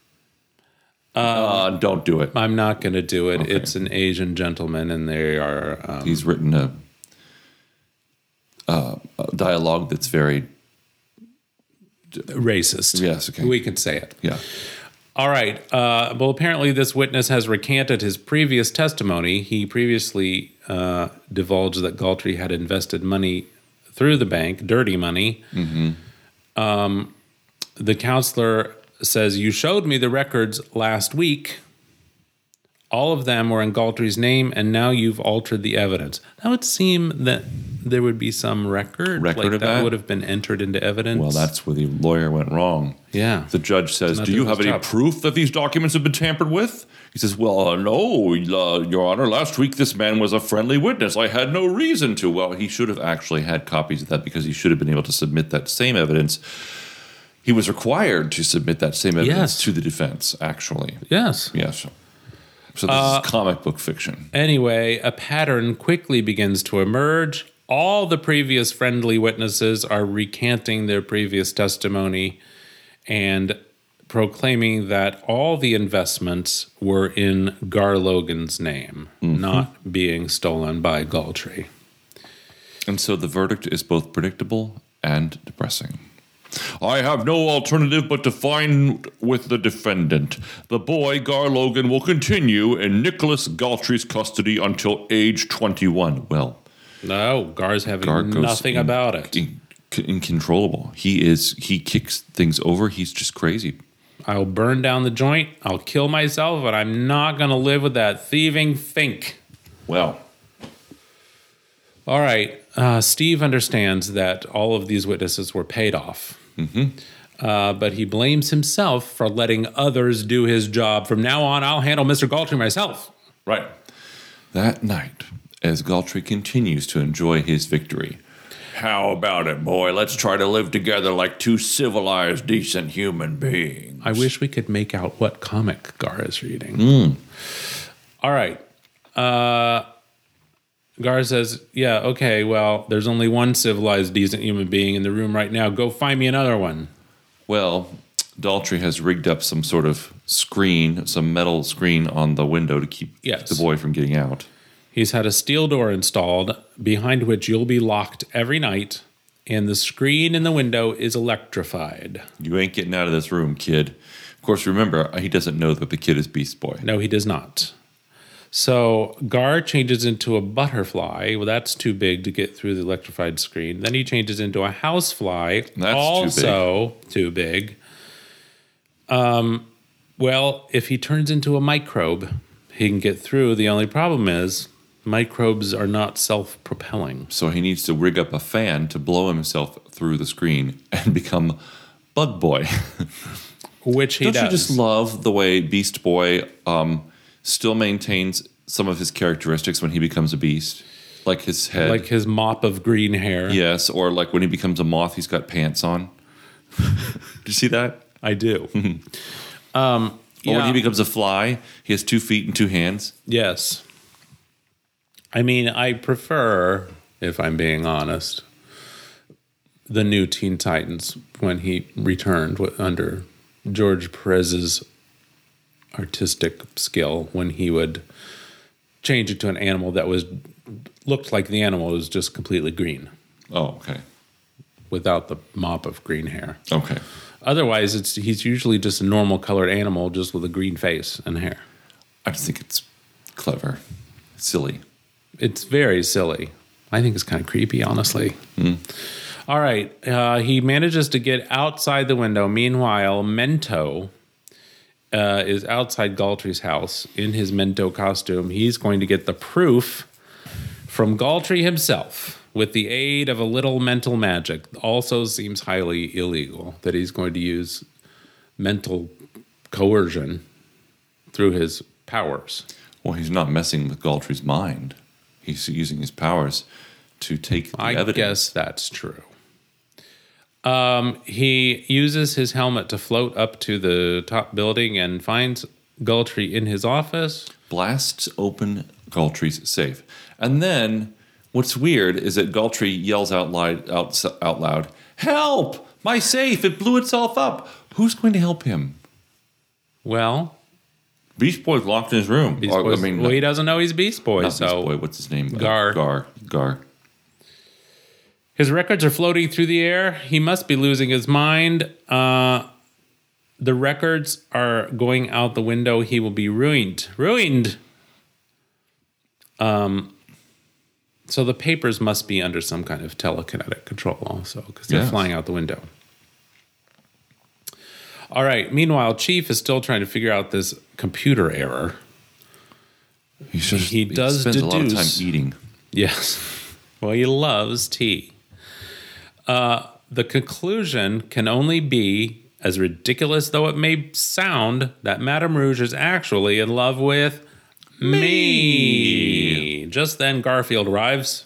Don't do it. I'm not going to do it. Okay. It's an Asian gentleman, and they are... He's written a dialogue that's very... racist. Yes, okay. We can say it. Yeah. All right. Well, apparently this witness has recanted his previous testimony. He previously divulged that Galtrey had invested money through the bank, dirty money. Mm-hmm. The counselor says, you showed me the records last week. All of them were in Galtrey's name, and now you've altered the evidence. That would seem that there would be some record like of that would have been entered into evidence. Well, that's where the lawyer went wrong. Yeah. The judge says, do you have any proof that these documents have been tampered with? He says, well, no, Your Honor. Last week, this man was a friendly witness. I had no reason to. Well, he should have actually had copies of that because he should have been able to submit that same evidence. He was required to submit that same evidence to the defense, actually. Yes. Yes. So this is comic book fiction. Anyway, a pattern quickly begins to emerge. All the previous friendly witnesses are recanting their previous testimony and proclaiming that all the investments were in Gar Logan's name, not being stolen by Galtrey. And so the verdict is both predictable and depressing. I have no alternative but to find with the defendant. The boy, Gar Logan, will continue in Nicholas Galtrey's custody until age 21. Well, no, Gar's having nothing about it. Incontrollable. He kicks things over. He's just crazy. I'll burn down the joint. I'll kill myself, but I'm not going to live with that thieving Fink. Well. All right. Steve understands that all of these witnesses were paid off. Mm-hmm. But he blames himself for letting others do his job. From now on, I'll handle Mr. Galtrey myself. Right. That night, as Galtrey continues to enjoy his victory, how about it, boy? Let's try to live together like two civilized, decent human beings. I wish we could make out what comic Gar is reading. All right. Gar says, yeah, okay, well, there's only one civilized, decent human being in the room right now. Go find me another one. Well, Daltrey has rigged up some sort of screen, some metal screen on the window to keep the boy from getting out. He's had a steel door installed, behind which you'll be locked every night, and the screen in the window is electrified. You ain't getting out of this room, kid. Of course, remember, he doesn't know that the kid is Beast Boy. No, he does not. So Gar changes into a butterfly. Well, that's too big to get through the electrified screen. Then he changes into a housefly. That's also too big. Well, if he turns into a microbe, he can get through. The only problem is microbes are not self-propelling. So he needs to rig up a fan to blow himself through the screen and become Bug Boy. Which he does. Don't you just love the way Beast Boy still maintains some of his characteristics when he becomes a beast? Like his head. Like his mop of green hair. Yes, or like when he becomes a moth, he's got pants on. Did you see that? I do. Or when he becomes a fly, he has 2 feet and 2 hands. Yes. I mean, I prefer, if I'm being honest, the new Teen Titans when he returned under George Perez's artistic skill, when he would change it to an animal that looked like the animal was just completely green. Oh, okay. Without the mop of green hair. Okay. Otherwise, he's usually just a normal colored animal just with a green face and hair. I just think it's clever. Silly. It's very silly. I think it's kind of creepy, honestly. All right. He manages to get outside the window. Meanwhile, Mento is outside Galtry's house in his Mento costume. He's going to get the proof from Galtry himself with the aid of a little mental magic. Also seems highly illegal that he's going to use mental coercion through his powers. Well, he's not messing with Galtry's mind. He's using his powers to take the evidence. I guess that's true. He uses his helmet to float up to the top building and finds Galtry in his office. Blasts open Galtry's safe. And then what's weird is that Galtry yells out loud, "Help! My safe! It blew itself up!" Who's going to help him? Well, Beast Boy's locked in his room. Beast Boy's, he doesn't know he's Beast Boy. Not so Beast Boy. What's his name? Gar. Gar. His records are floating through the air. He must be losing his mind. The records are going out the window. He will be ruined. So the papers must be under some kind of telekinetic control also, because they're flying out the window. All right. Meanwhile, Chief is still trying to figure out this computer error. He spends a lot of time eating. Yes. Well, he loves tea. The conclusion can only be, as ridiculous though it may sound, that Madame Rouge is actually in love with me. Just then, Garfield arrives,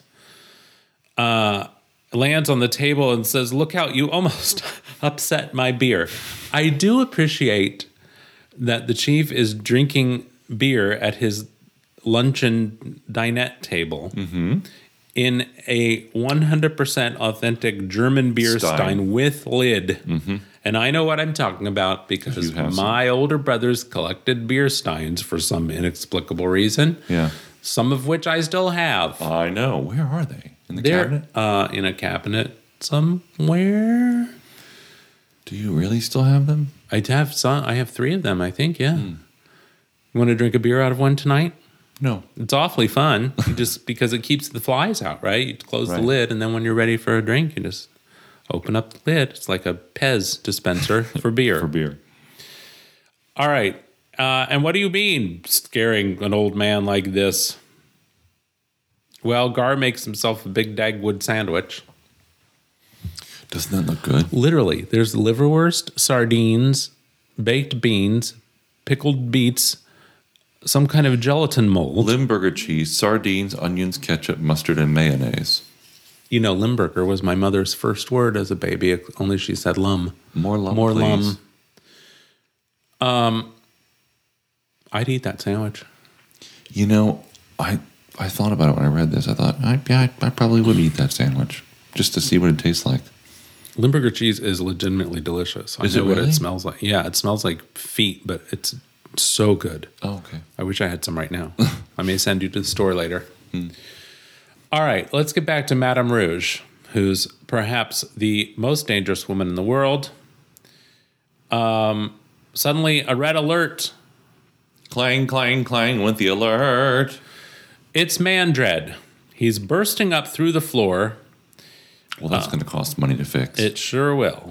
lands on the table and says, "Look out, you almost upset my beer." I do appreciate that the Chief is drinking beer at his luncheon dinette table in a 100% authentic German beer stein with lid. And I know what I'm talking about because my older brothers collected beer steins for some inexplicable reason. Yeah. Some of which I still have. I know. Where are they? In the cabinet? cabinet? In a cabinet somewhere. Do you really still have them? I have some. I have 3 of them, I think, yeah. You want to drink a beer out of one tonight? No. It's awfully fun. Just because it keeps the flies out, right? You close the lid, and then when you're ready for a drink, you just open up the lid. It's like a Pez dispenser for beer. For beer. All right. And what do you mean scaring an old man like this? Well, Gar makes himself a big Dagwood sandwich. Doesn't that look good? Literally. There's liverwurst, sardines, baked beans, pickled beets, some kind of gelatin mold. Limburger cheese, sardines, onions, ketchup, mustard, and mayonnaise. You know, Limburger was my mother's first word as a baby, only she said lum. More lum, More please. lum. I'd eat that sandwich. You know, I thought about it when I read this. I thought, I probably would eat that sandwich just to see what it tastes like. Limburger cheese is legitimately delicious. I know what it smells like. Yeah, it smells like feet, but it's so good. Oh, okay. I wish I had some right now. I may send you to the store later. All right, let's get back to Madame Rouge, who's perhaps the most dangerous woman in the world. Suddenly, a red alert. Clang, clang, clang went the alert. It's Mandred. He's bursting up through the floor. Well, that's going to cost money to fix. It sure will.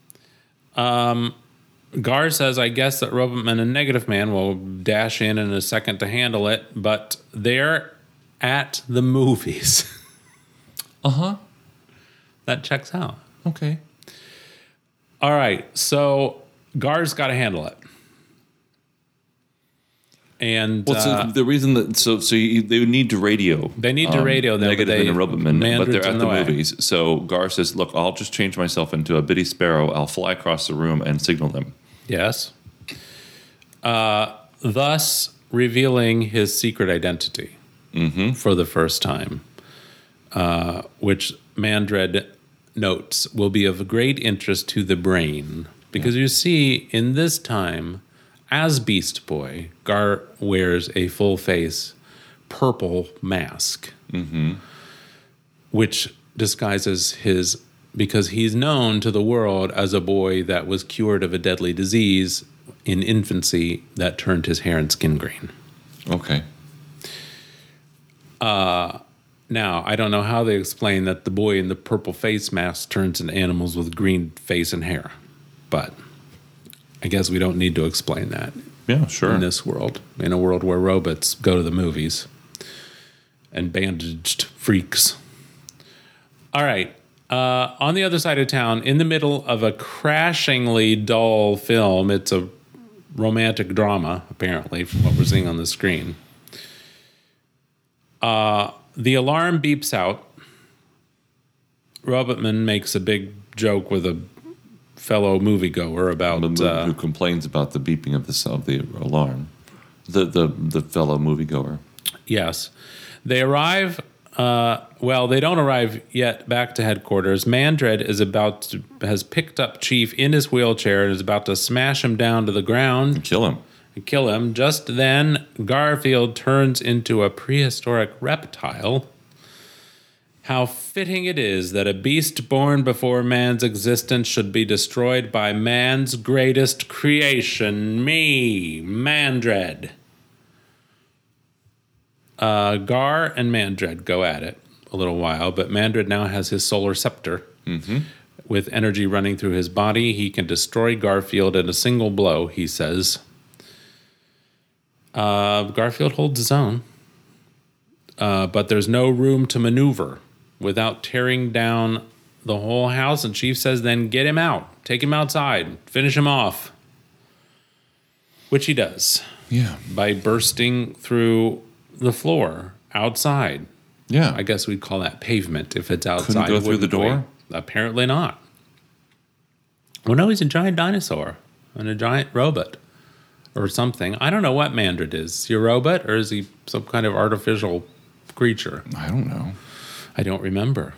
Gar says, I guess that Robotman and Negative Man will dash in a second to handle it, but they're at the movies. That checks out. Okay. All right, so Gar's got to handle it. And so the reason that they would need to radio. They need to radio them. Negative and Robotman, but they're at the way. movies. So Gar says, "Look, I'll just change myself into a bitty sparrow. I'll fly across the room and signal them." Yes. Thus revealing his secret identity. for the first time, which Mandred notes will be of great interest to the brain. Because you see, in this time, as Beast Boy, Gar wears a full face purple mask, which disguises his, because he's known to the world as a boy that was cured of a deadly disease in infancy that turned his hair and skin green. Okay. Now, I don't know how they explain that the boy in the purple face mask turns into animals with green face and hair, but I guess we don't need to explain that. Yeah, sure. In this world, in a world where robots go to the movies and bandaged freaks. All right. On the other side of town, in the middle of a crashingly dull film, it's a romantic drama, apparently, from what we're seeing on the screen. The alarm beeps out. Robotman makes a big joke with a fellow moviegoer about who complains about the beeping of the alarm. The fellow moviegoer. Yes. They arrive. They don't arrive yet back to headquarters. Mandred has picked up Chief in his wheelchair and is about to smash him down to the ground. Kill him. Just then, Garfield turns into a prehistoric reptile. How fitting it is that a beast born before man's existence should be destroyed by man's greatest creation, me, Mandred. Gar and Mandred go at it a little while, but Mandred now has his solar scepter. With energy running through his body, he can destroy Garfield in a single blow, he says. Garfield holds his own, but there's no room to maneuver without tearing down the whole house, and Chief says, then get him out. Take him outside. Finish him off. Which he does. Yeah. By bursting through the floor outside. Yeah. I guess we'd call that pavement if it's outside. Couldn't go through the door? Apparently not. Well, no, he's a giant dinosaur and a giant robot or something. I don't know what Mandred is. Is he a robot or is he some kind of artificial creature? I don't know. I don't remember.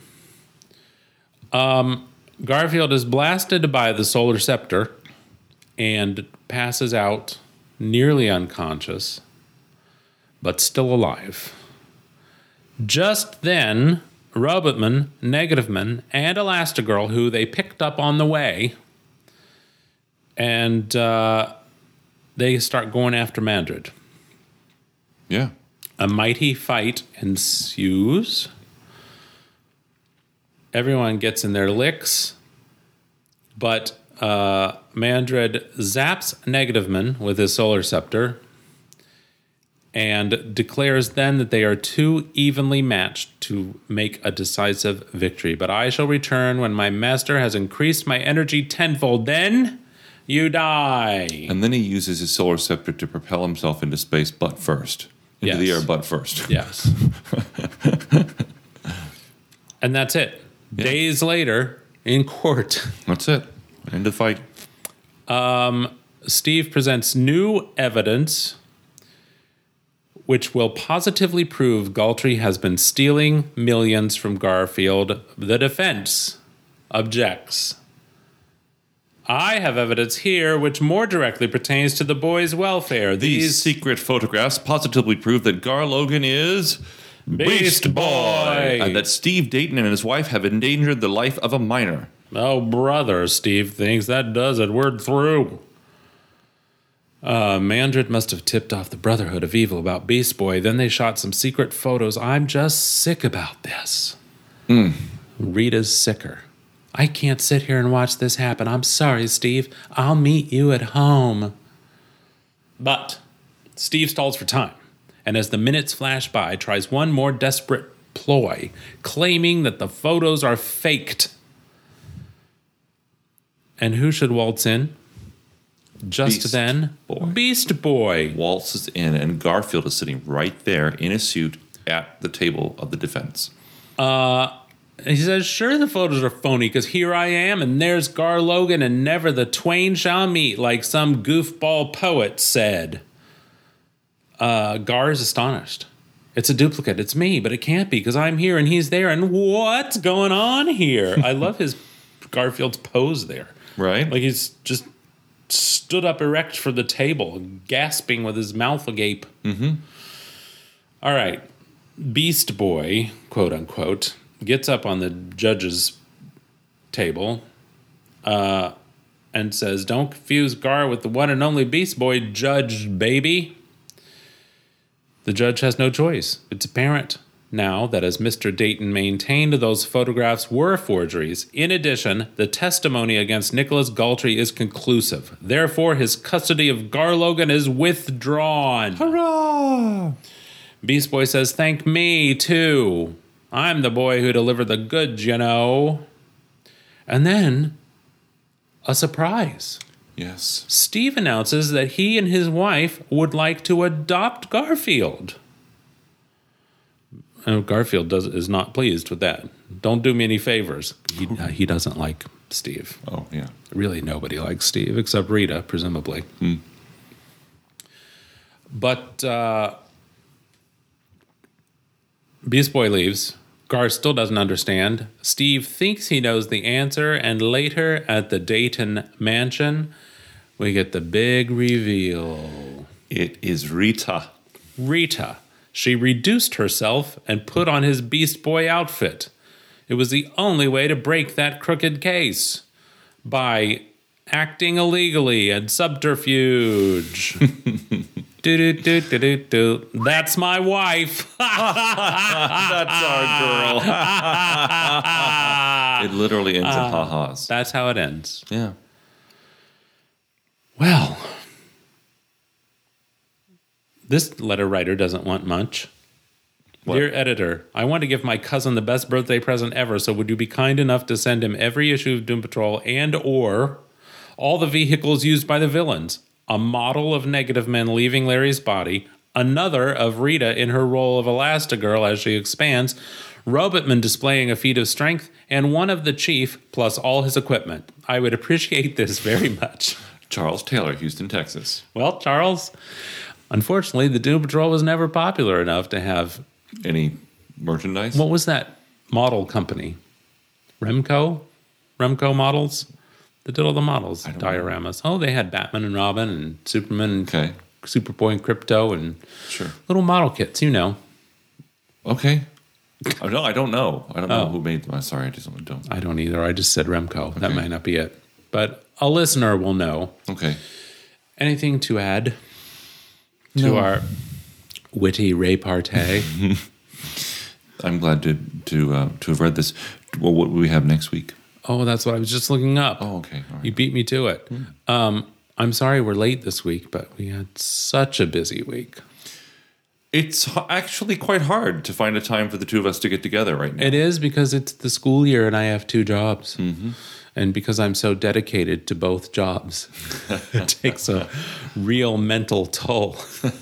Garfield is blasted by the solar scepter and passes out nearly unconscious, but still alive. Just then, Robotman, Negativeman, and Elastigirl, who they picked up on the way, and they start going after Mandred. Yeah. A mighty fight ensues. Everyone gets in their licks, but Mandred zaps Negativeman with his solar scepter and declares then that they are too evenly matched to make a decisive victory. But I shall return when my master has increased my energy tenfold. Then you die. And then he uses his solar scepter to propel himself into space butt first. Into the air butt first. Yes. And that's it. Yeah. Days later, in court. That's it. End of fight. Steve presents new evidence which will positively prove Galtrey has been stealing millions from Garfield. The defense objects. I have evidence here which more directly pertains to the boy's welfare. These secret photographs positively prove that Gar Logan is Beast Boy, and that Steve Dayton and his wife have endangered the life of a minor. Oh, brother, Steve thinks that does it. We're through. Mandred must have tipped off the Brotherhood of Evil about Beast Boy. Then they shot some secret photos. I'm just sick about this. Rita's sicker. I can't sit here and watch this happen. I'm sorry, Steve. I'll meet you at home. But Steve stalls for time, and as the minutes flash by, tries one more desperate ploy, claiming that the photos are faked. And who should waltz in? Just then, Beast Boy waltzes in, and Garfield is sitting right there in a suit at the table of the defense. He says, sure, the photos are phony, because here I am, and there's Gar Logan, and never the twain shall meet, like some goofball poet said. Gar is astonished It's a duplicate. It's me, but it can't be because I'm here and he's there. And what's going on here? I love his Garfield's pose there. Right? Like he's just stood up erect for the table, gasping with his mouth agape. Mm-hmm. All right. Beast Boy, quote unquote, gets up on the judge's table and says, "Don't confuse Gar with the one and only Beast Boy, Judge baby." The judge has no choice. It's apparent now that, as Mr. Dayton maintained, those photographs were forgeries. In addition, the testimony against Nicholas Galtrey is conclusive. Therefore, his custody of Gar Logan is withdrawn. Hurrah! Beast Boy says, "Thank me, too. I'm the boy who delivered the goods, you know." And then, a surprise. Yes. Steve announces that he and his wife would like to adopt Garfield. Garfield is not pleased with that. Don't do me any favors. He doesn't like Steve. Oh, yeah. Really, nobody likes Steve except Rita, presumably. But Beast Boy leaves. Gar still doesn't understand. Steve thinks he knows the answer, and later at the Dayton mansion, we get the big reveal. It is Rita. Rita. She reduced herself and put on his Beast Boy outfit. It was the only way to break that crooked case. By acting illegally and subterfuge. Do. That's my wife. That's our girl. It literally ends in ha-has. That's how it ends. Yeah. Well, this letter writer doesn't want much. What? Dear editor, I want to give my cousin the best birthday present ever, so would you be kind enough to send him every issue of Doom Patrol and or all the vehicles used by the villains? A model of Negative Men leaving Larry's body, another of Rita in her role of Elastigirl as she expands, Robotman displaying a feat of strength, and one of the Chief plus all his equipment. I would appreciate this very much. Charles Taylor, Houston, Texas. Well, Charles, unfortunately, the Doom Patrol was never popular enough to have... Any merchandise? What was that model company? Remco? Remco Models? That did all the models, dioramas. Oh, they had Batman and Robin and Superman and Superboy and Crypto and little model kits, you know. Okay. Oh, no, I don't know. I don't know who made them. I'm sorry, I just don't. I don't either. I just said Remco. Okay. That might not be it. But a listener will know. Okay. Anything to add to our witty repartee? I'm glad to have read this. Well, what will we have next week? Oh, that's what I was just looking up. Oh, okay. All right. You beat me to it. I'm sorry we're late this week, but we had such a busy week. It's actually quite hard to find a time for the two of us to get together right now. It is, because it's the school year and I have 2 jobs. Mm-hmm. And because I'm so dedicated to both jobs, it takes a real mental toll.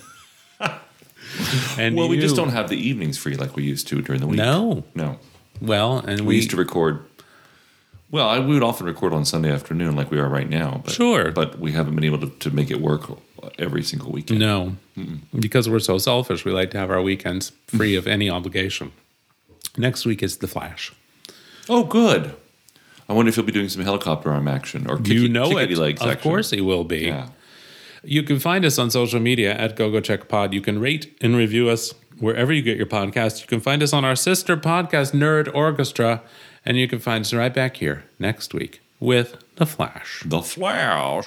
And we just don't have the evenings free like we used to during the week. No. Well, and we used to record. Well, we would often record on Sunday afternoon like we are right now. But, sure. But we haven't been able to make it work every single weekend. No. Because we're so selfish. We like to have our weekends free of any obligation. Next week is The Flash. Oh, good. I wonder if he'll be doing some helicopter arm action or kickity legs action. Of course he will be. Yeah. You can find us on social media at GoGoCheckPod. You can rate and review us wherever you get your podcasts. You can find us on our sister podcast, Nerd Orchestra. And you can find us right back here next week with The Flash. The Flash.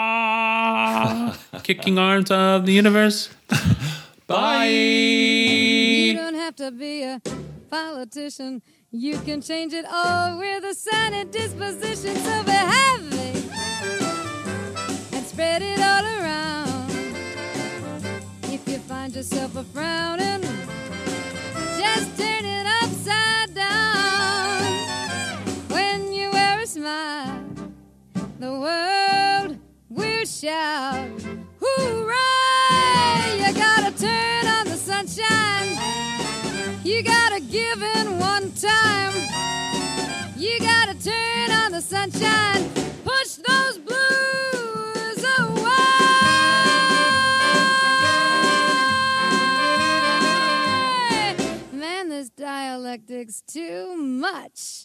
Kicking arms of the universe. Bye. You don't have to be a politician. You can change it all with a sunny disposition. So be happy and spread it all around. If you find yourself a frowning, just turn it upside down. When you wear a smile, the world will shout, hooray! You gotta turn on the sunshine. You gotta give in one time. You gotta turn on the sunshine. Push those blues away. tactics too much.